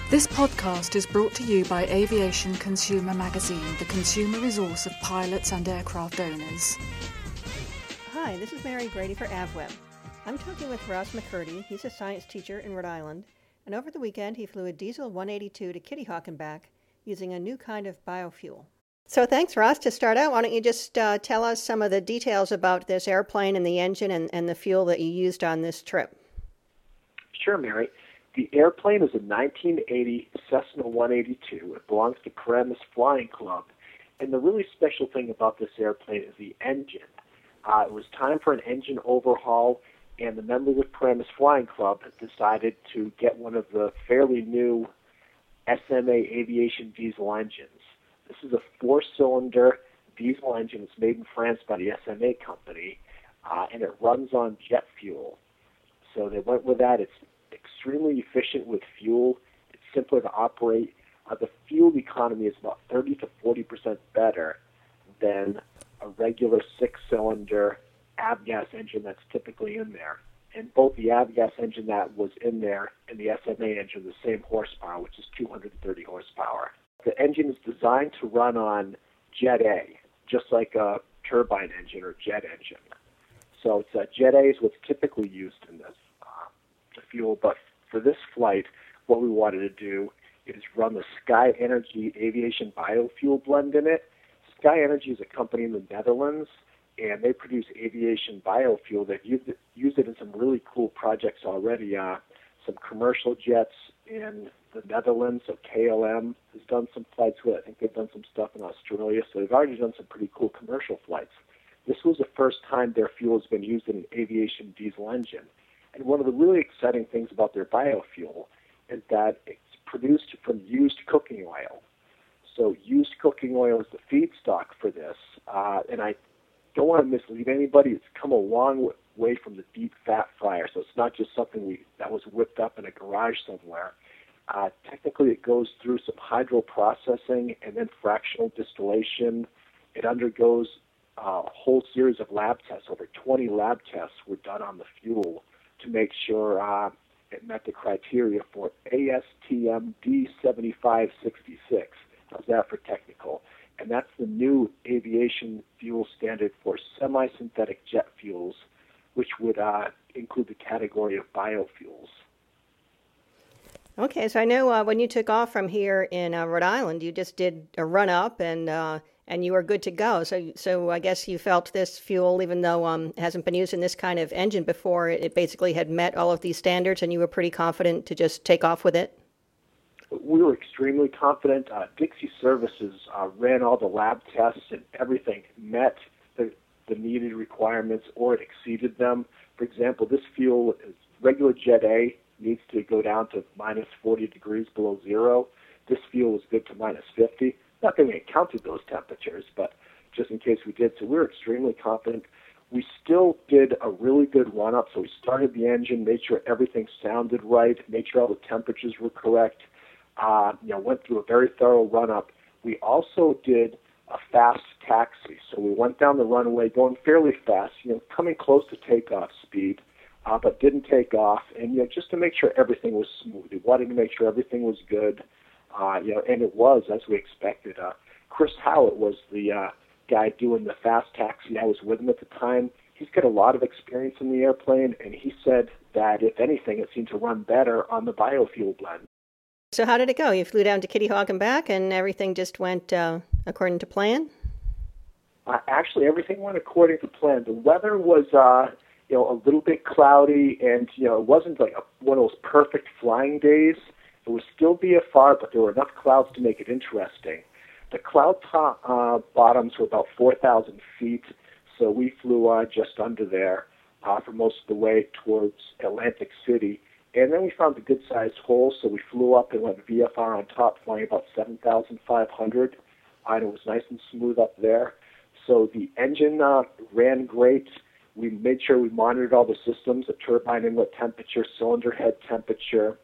This podcast is brought to you by Aviation Consumer Magazine, the consumer resource of pilots and aircraft owners. Hi, this is Mary Grady for AvWeb. I'm talking with Ross McCurdy. He's a science teacher in Rhode Island, and over the weekend he flew a Diesel 182 to Kitty Hawk and back using a new kind of biofuel. So thanks, Ross. To start out, why don't you just tell us some of the details about this airplane and the engine and the fuel that you used on this trip? Sure, Mary. The airplane is a 1980 Cessna 182. It belongs to Paramus Flying Club. And the really special thing about this airplane is the engine. It was time for an engine overhaul, and the members of Paramus Flying Club decided to get one of the fairly new SMA Aviation diesel engines. This is a four-cylinder diesel engine. It's made in France by the SMA company, and it runs on jet fuel. So they went with that. It's extremely efficient with fuel. It's simpler to operate. The fuel economy is about 30 to 40% better than a regular six-cylinder avgas engine that's typically in there. And both the avgas engine that was in there and the SMA engine are the same horsepower, which is 230 horsepower. The engine is designed to run on Jet A, just like a turbine engine or jet engine. So it's Jet A is what's typically used in this fuel, but for this flight, what we wanted to do is run the Sky Energy aviation biofuel blend in it. Sky Energy is a company in the Netherlands, and they produce aviation biofuel. They've used it in some really cool projects already. Some commercial jets in the Netherlands, so KLM has done some flights with it. I think they've done some stuff in Australia, so they've already done some pretty cool commercial flights. This was the first time their fuel has been used in an aviation diesel engine. And one of the really exciting things about their biofuel is that it's produced from used cooking oil. So used cooking oil is the feedstock for this. And I don't want to mislead anybody. It's come a long way from the deep fat fryer. So it's not just something that was whipped up in a garage somewhere. Technically, it goes through some hydroprocessing and then fractional distillation. It undergoes a whole series of lab tests. Over 20 lab tests were done on the fuel to make sure it met the criteria for ASTM D7566. How's that for technical? And that's the new aviation fuel standard for semi-synthetic jet fuels, which would include the category of biofuels. Okay, so I know when you took off from here in Rhode Island, you just did a run-up and you were good to go. So I guess you felt this fuel, even though it hasn't been used in this kind of engine before, it basically had met all of these standards, and you were pretty confident to just take off with it? We were extremely confident. Dixie Services ran all the lab tests, and everything met the needed requirements, or it exceeded them. For example, this fuel, is regular Jet A, needs to go down to minus 40 degrees below zero. This fuel was good to minus 50. Not that we encountered those temperatures, but just in case we did. So we were extremely confident. We still did a really good run-up. So we started the engine, made sure everything sounded right, made sure all the temperatures were correct, went through a very thorough run-up. We also did a fast taxi. So we went down the runway going fairly fast, coming close to takeoff speed, but didn't take off. And, just to make sure everything was smooth. We wanted to make sure everything was good. And it was, as we expected. Chris Howlett was the guy doing the fast taxi. I was with him at the time. He's got a lot of experience in the airplane, and he said that, if anything, it seemed to run better on the biofuel blend. So how did it go? You flew down to Kitty Hawk and back, and everything just went according to plan? Actually, everything went according to plan. The weather was, a little bit cloudy, and, it wasn't like one of those perfect flying days. It was still VFR, but there were enough clouds to make it interesting. The cloud bottoms were about 4,000 feet, so we flew just under there for most of the way towards Atlantic City. And then we found a good-sized hole, so we flew up and went VFR on top, flying about 7,500, and it was nice and smooth up there. So the engine ran great. We made sure we monitored all the systems, the turbine inlet temperature, cylinder head temperature,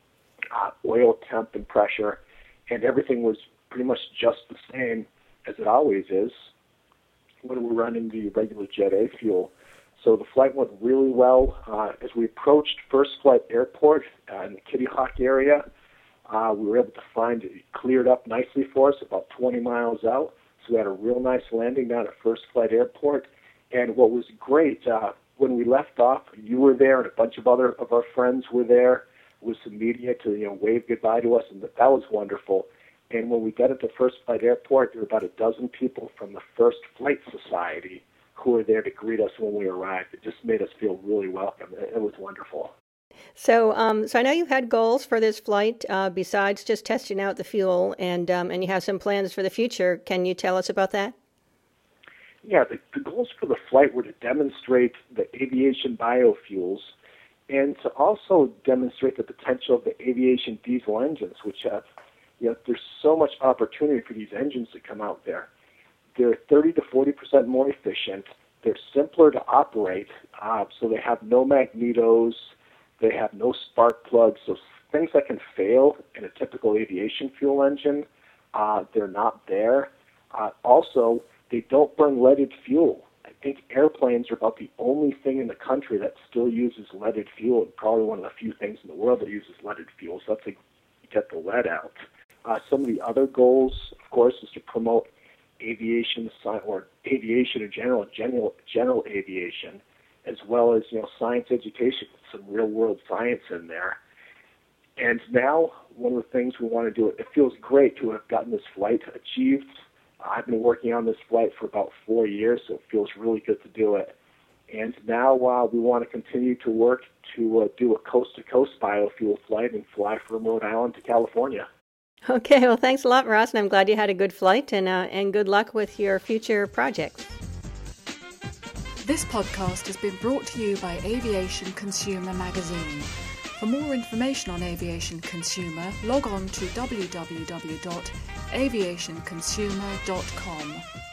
oil temp and pressure, and everything was pretty much just the same as it always is when we're running the regular Jet A fuel. So the flight went really well. As we approached First Flight Airport in the Kitty Hawk area, We were able to find it cleared up nicely for us about 20 miles out. So we had a real nice landing down at First Flight Airport. And what was great, when we left off, you were there and a bunch of other of our friends were there with some media to wave goodbye to us, and that was wonderful. And when we got into First Flight Airport, there were about a dozen people from the First Flight Society who were there to greet us when we arrived. It just made us feel really welcome. It was wonderful. So I know you had goals for this flight besides just testing out the fuel, and you have some plans for the future. Can you tell us about that? Yeah, the goals for the flight were to demonstrate the aviation biofuels and to also demonstrate the potential of the aviation diesel engines, which have, there's so much opportunity for these engines to come out there. They're 30 to 40% more efficient. They're simpler to operate, so they have no magnetos. They have no spark plugs, so things that can fail in a typical aviation fuel engine, they're not there. Also, they don't burn leaded fuel. I think airplanes are about the only thing in the country that still uses leaded fuel, and probably one of the few things in the world that uses leaded fuel, so that's to get the lead out. Some of the other goals, of course, is to promote aviation or aviation in general aviation, as well as science education with some real-world science in there. And now, one of the things we want to do, it feels great to have gotten this flight achieved. I've been working on this flight for about 4 years, so it feels really good to do it. And now we want to continue to work to do a coast-to-coast biofuel flight and fly from Rhode Island to California. Okay, well, thanks a lot, Ross, and I'm glad you had a good flight, and good luck with your future projects. This podcast has been brought to you by Aviation Consumer Magazine. For more information on Aviation Consumer, log on to www.aviationconsumer.com.